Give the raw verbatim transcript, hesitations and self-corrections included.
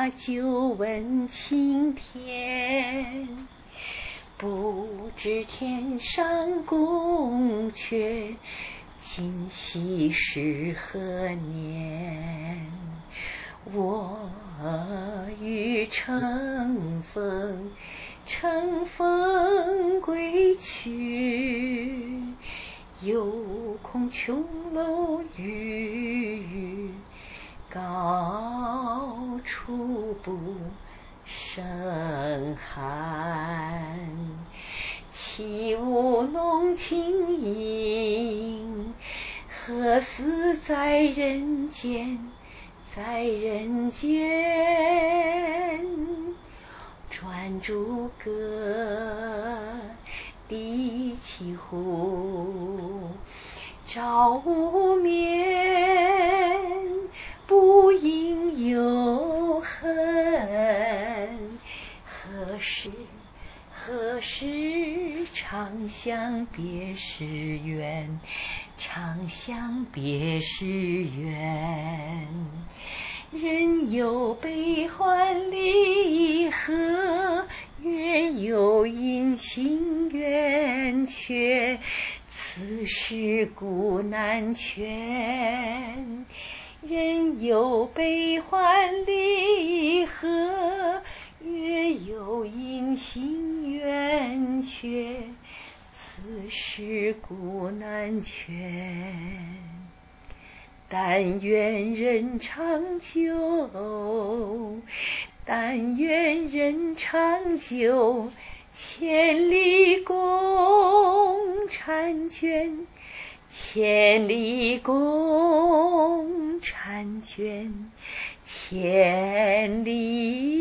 把酒问青天，不知天上宫阙，今夕是何年？我欲乘风乘风归去，又恐琼楼玉宇，高处不胜寒。起舞弄清影，何似在人间，在人间。转朱阁，低绮户，照无眠，不应有恨。何时何时长向别时圆，长向别时圆。人有悲欢离合，月有阴晴圆缺，此事古难全。人有悲欢离合，月有阴晴圆缺，此事古难全。但愿人长久，但愿人长久，千里共婵娟，千里共婵娟，千里